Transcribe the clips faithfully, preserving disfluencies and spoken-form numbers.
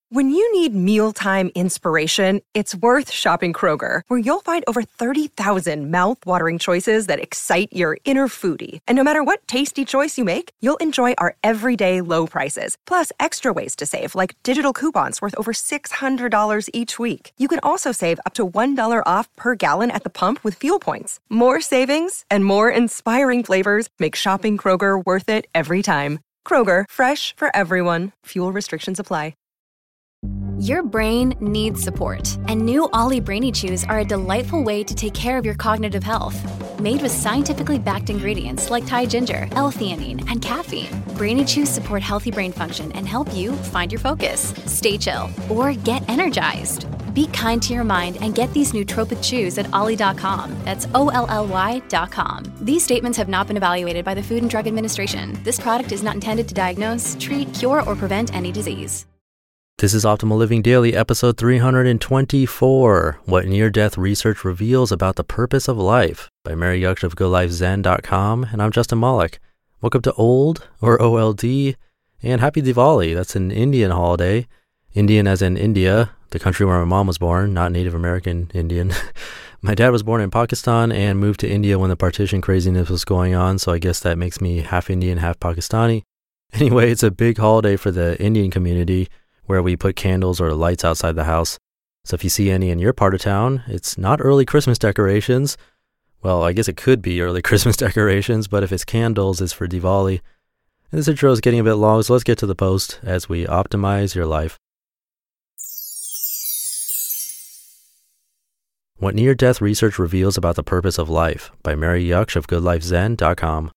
When you need mealtime inspiration, it's worth shopping Kroger, where you'll find over thirty thousand mouth-watering choices that excite your inner foodie. And no matter what tasty choice you make, you'll enjoy our everyday low prices, plus extra ways to save, like digital coupons worth over six hundred dollars each week. You can also save up to one dollar off per gallon at the pump with fuel points. More savings and more inspiring flavors make shopping Kroger worth it every time. Kroger, fresh for everyone. Fuel restrictions apply. Your brain needs support, and new Ollie Brainy Chews are a delightful way to take care of your cognitive health. Made with scientifically backed ingredients like Thai ginger, L-theanine, and caffeine, Brainy Chews support healthy brain function and help you find your focus, stay chill, or get energized. Be kind to your mind and get these nootropic chews at ollie dot com. That's O L L Y dot com. These statements have not been evaluated by the Food and Drug Administration. This product is not intended to diagnose, treat, cure, or prevent any disease. This is Optimal Living Daily, episode three hundred twenty-four, What Near-Death Research Reveals About the Purpose of Life, by Mary Yucksch of good life zen dot com, and I'm Justin Malik. Welcome to Old, or O L D, and Happy Diwali. That's an Indian holiday. Indian as in India, the country where my mom was born, not Native American Indian. My dad was born in Pakistan and moved to India when the partition craziness was going on, so I guess that makes me half Indian, half Pakistani. Anyway, it's a big holiday for the Indian community, where we put candles or lights outside the house. So if you see any in your part of town, it's not early Christmas decorations. Well, I guess it could be early Christmas decorations, but if it's candles, it's for Diwali. And this intro is getting a bit long, so let's get to the post as we optimize your life. What Near-Death Research Reveals About the Purpose of Life, by Mary Yucksch of good life zen dot com.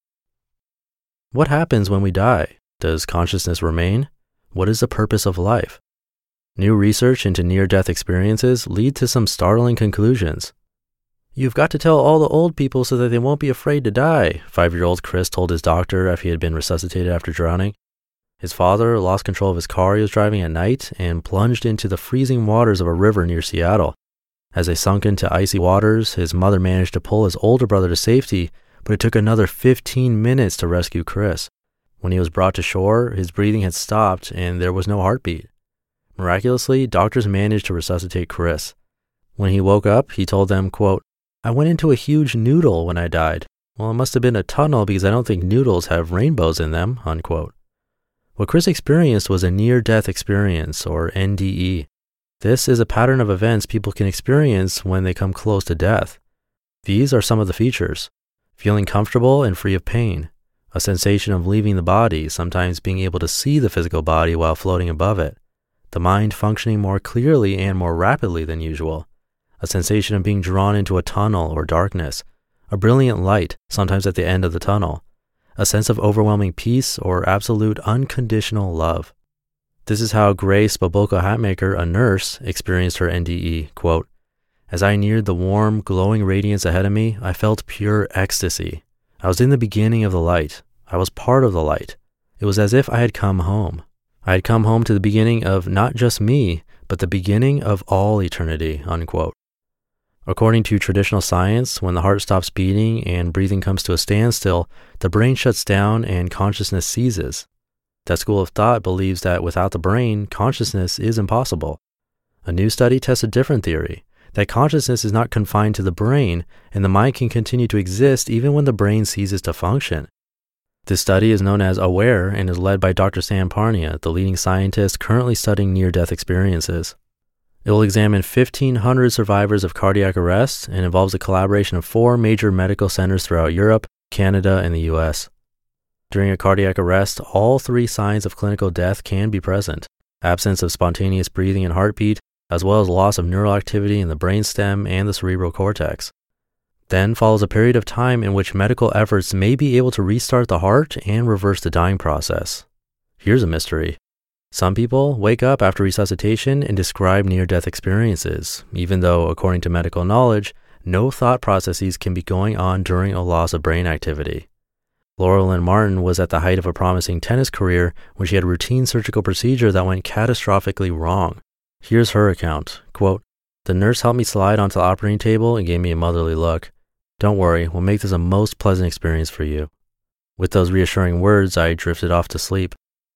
What happens when we die? Does consciousness remain? What is the purpose of life? New research into near-death experiences lead to some startling conclusions. You've got to tell all the old people so that they won't be afraid to die, five-year-old Chris told his doctor after he had been resuscitated after drowning. His father lost control of his car he was driving at night and plunged into the freezing waters of a river near Seattle. As they sunk into icy waters, his mother managed to pull his older brother to safety, but it took another fifteen minutes to rescue Chris. When he was brought to shore, his breathing had stopped and there was no heartbeat. Miraculously, doctors managed to resuscitate Chris. When he woke up, he told them, quote, "I went into a huge noodle when I died. Well, it must have been a tunnel because I don't think noodles have rainbows in them," unquote. What Chris experienced was a near-death experience, or N D E. This is a pattern of events people can experience when they come close to death. These are some of the features: feeling comfortable and free of pain, a sensation of leaving the body, sometimes being able to see the physical body while floating above it, the mind functioning more clearly and more rapidly than usual, a sensation of being drawn into a tunnel or darkness, a brilliant light, sometimes at the end of the tunnel, a sense of overwhelming peace or absolute unconditional love. This is how Grace Babolka Hatmaker, a nurse, experienced her N D E, quote, "As I neared the warm, glowing radiance ahead of me, I felt pure ecstasy. I was in the beginning of the light. I was part of the light. It was as if I had come home. I had come home to the beginning of not just me, but the beginning of all eternity," unquote. According to traditional science, when the heart stops beating and breathing comes to a standstill, the brain shuts down and consciousness ceases. That school of thought believes that without the brain, consciousness is impossible. A new study tests a different theory, that consciousness is not confined to the brain, and the mind can continue to exist even when the brain ceases to function. This study is known as AWARE and is led by Doctor Sam Parnia, the leading scientist currently studying near-death experiences. It will examine fifteen hundred survivors of cardiac arrest and involves a collaboration of four major medical centers throughout Europe, Canada, and the U S. During a cardiac arrest, all three signs of clinical death can be present: absence of spontaneous breathing and heartbeat, as well as loss of neural activity in the brainstem and the cerebral cortex. Then follows a period of time in which medical efforts may be able to restart the heart and reverse the dying process. Here's a mystery. Some people wake up after resuscitation and describe near-death experiences, even though, according to medical knowledge, no thought processes can be going on during a loss of brain activity. Laurel Lynn Martin was at the height of a promising tennis career when she had a routine surgical procedure that went catastrophically wrong. Here's her account, quote, "The nurse helped me slide onto the operating table and gave me a motherly look. Don't worry, we'll make this a most pleasant experience for you." With those reassuring words, I drifted off to sleep.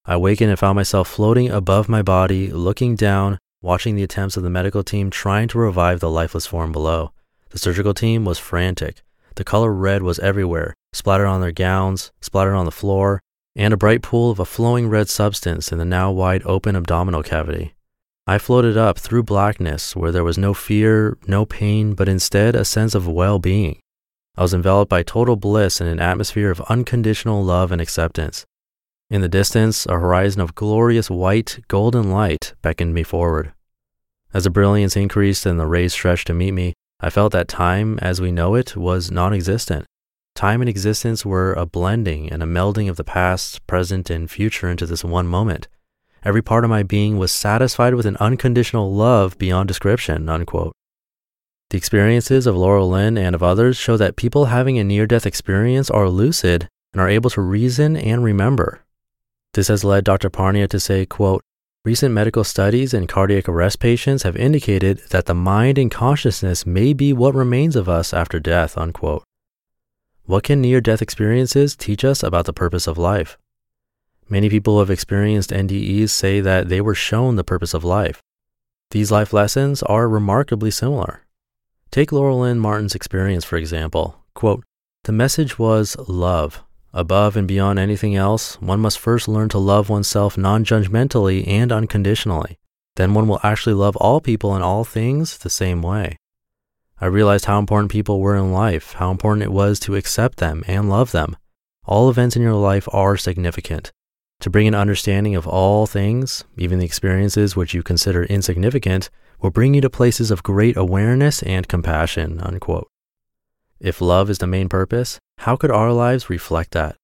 I awakened and found myself floating above my body, looking down, watching the attempts of the medical team trying to revive the lifeless form below. The surgical team was frantic. The color red was everywhere, splattered on their gowns, splattered on the floor, and a bright pool of a flowing red substance in the now wide open abdominal cavity. I floated up through blackness where there was no fear, no pain, but instead a sense of well-being. I was enveloped by total bliss in an atmosphere of unconditional love and acceptance. In the distance, a horizon of glorious white, golden light beckoned me forward. As the brilliance increased and the rays stretched to meet me, I felt that time, as we know it, was non-existent. Time and existence were a blending and a melding of the past, present, and future into this one moment. Every part of my being was satisfied with an unconditional love beyond description, unquote. The experiences of Laurel Lynn and of others show that people having a near-death experience are lucid and are able to reason and remember. This has led Doctor Parnia to say, quote, recent medical studies in cardiac arrest patients have indicated that the mind and consciousness may be what remains of us after death, unquote. What can near-death experiences teach us about the purpose of life? Many people who have experienced N D Es say that they were shown the purpose of life. These life lessons are remarkably similar. Take Laurel Lynn Martin's experience, for example. Quote, the message was love. Above and beyond anything else, one must first learn to love oneself non-judgmentally and unconditionally. Then one will actually love all people and all things the same way. I realized how important people were in life, how important it was to accept them and love them. All events in your life are significant. To bring an understanding of all things, even the experiences which you consider insignificant, will bring you to places of great awareness and compassion, unquote. If love is the main purpose, how could our lives reflect that?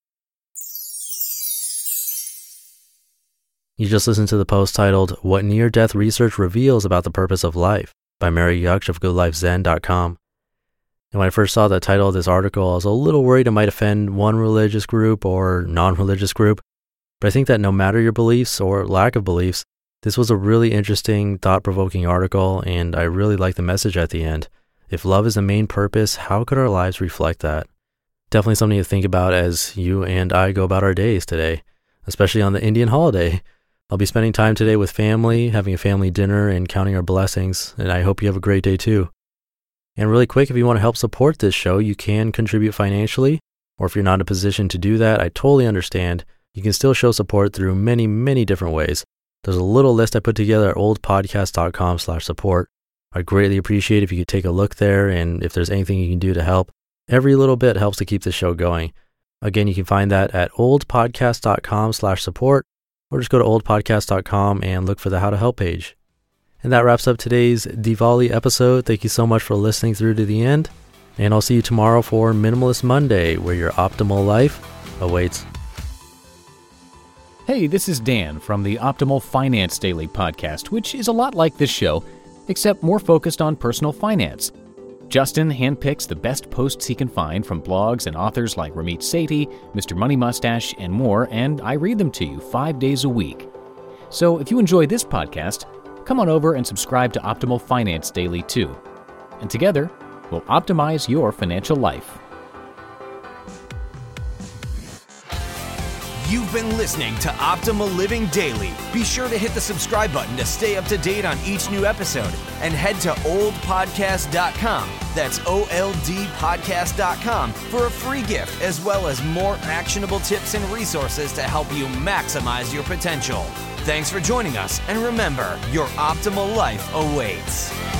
You just listened to the post titled, What Near-Death Research Reveals About the Purpose of Life by Mary Yuksh of good life zen dot com. And when I first saw the title of this article, I was a little worried it might offend one religious group or non-religious group. But I think that no matter your beliefs or lack of beliefs, this was a really interesting, thought-provoking article, and I really like the message at the end. If love is the main purpose, how could our lives reflect that? Definitely something to think about as you and I go about our days today, especially on the Indian holiday. I'll be spending time today with family, having a family dinner, and counting our blessings, and I hope you have a great day too. And really quick, if you want to help support this show, you can contribute financially, or if you're not in a position to do that, I totally understand. You can still show support through many, many different ways. There's a little list I put together at oldpodcast.com slash support. I'd greatly appreciate if you could take a look there, and if there's anything you can do to help. Every little bit helps to keep the show going. Again, you can find that at oldpodcast.com slash support, or just go to oldpodcast dot com and look for the How to Help page. And that wraps up today's Diwali episode. Thank you so much for listening through to the end, and I'll see you tomorrow for Minimalist Monday, where your optimal life awaits. Hey, this is Dan from the Optimal Finance Daily podcast, which is a lot like this show, except more focused on personal finance. Justin handpicks the best posts he can find from blogs and authors like Ramit Sethi, Mister Money Mustache, and more, and I read them to you five days a week. So if you enjoy this podcast, come on over and subscribe to Optimal Finance Daily too. And together, we'll optimize your financial life. You've been listening to Optimal Living Daily. Be sure to hit the subscribe button to stay up to date on each new episode, and head to old podcast dot com, that's O L D podcast dot com, for a free gift as well as more actionable tips and resources to help you maximize your potential. Thanks for joining us, and remember, your optimal life awaits.